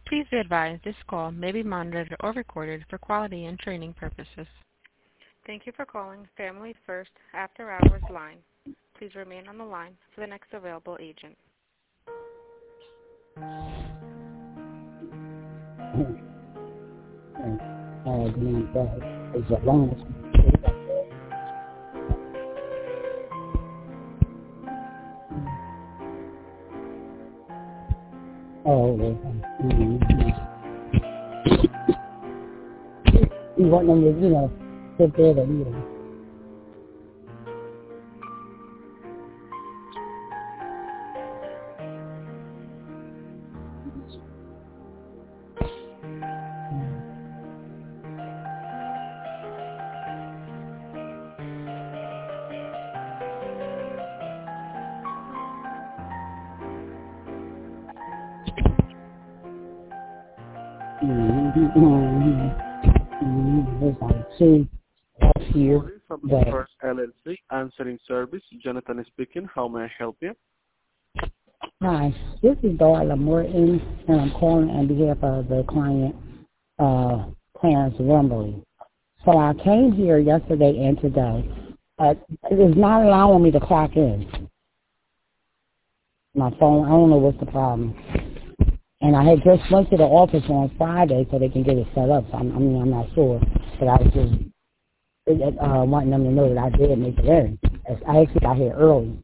Please be advised this call may be monitored or recorded for quality and training purposes. Thank you for calling Family First After Hours line. Please remain on the line for the next available agent. You want them to, sit there to eat them. Here, from the First LLC answering service. Jonathan speaking. How may I help you? Hi, this is Darla Morton, and I'm calling on behalf of the client, Clarence Wembley. So I came here yesterday and today. It is not allowing me to clock in. My phone, I don't know what's the problem. And I had just went to the office on Friday so they can get it set up. So I'm not sure, but I was just wanting them to know that I did make it in. I actually got here early.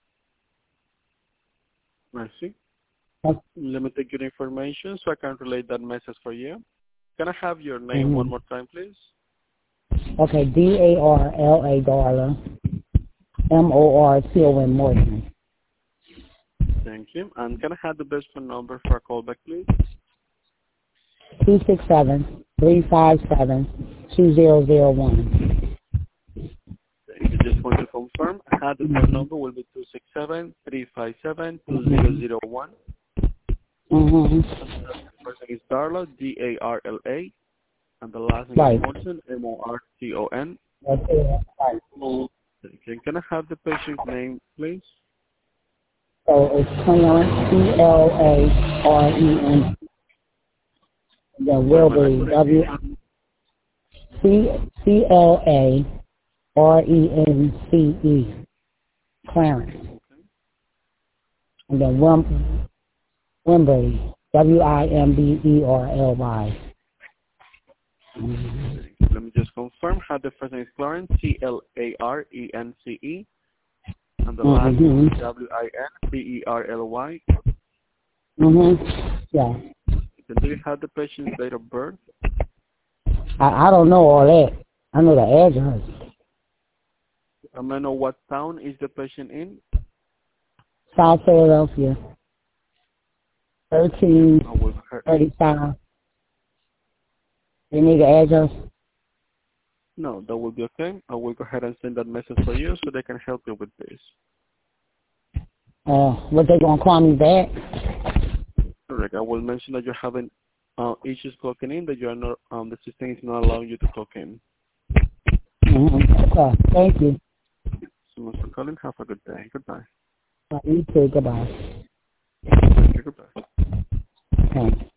I see. Let me take your information so I can relate that message for you. Can I have your name one more time, please? Okay, D-A-R-L-A, Darla, M-O-R-T-O-N, Morton. Thank you. And can I have the best phone number for a callback, please? 267-357-2001. Just want to confirm, the phone number will be 267-357-2001. Mm-hmm. The person is Darla, D-A-R-L-A, and the last name is Morton, M-O-R-T-O-N. That's it. Right. Okay. Can I have the patient's name, please? So it's Clarence, C-L-A-R-E-N. Then Wilbury, C-L-A-R-E-N-C-E. Clarence. And then Wembley, W-I-M-B-E-R-L-Y. Let me just confirm. How the first name is Clarence, C-L-A-R-E-N-C-E. And the last name is W-I-N-B-E-R-L-Y. Yeah. Then do you have the patient's date of birth? I don't know all that. I know the address. I may know what town is the patient in? South Philadelphia. 1335. You need the address? No, that will be okay. I will go ahead and send that message for you so they can help you with this. What, they gonna call me back? Correct. I will mention that you're having issues clocking in, that you are not, the system is not allowing you to clock in. Okay, thank you. So much for calling. Have a good day. Goodbye. You too. Goodbye. Thank you. Goodbye. Thanks.